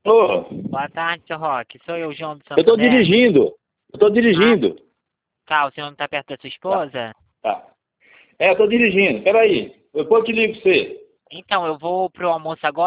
Ô, Boa tarde, seu Roque. Sou eu, João do eu tô Santander. dirigindo. Eu tô dirigindo. Tá, o senhor não tá perto da sua esposa? Tá. É, eu tô dirigindo. Peraí. Depois eu te ligo pra você. Então, eu vou pro almoço agora.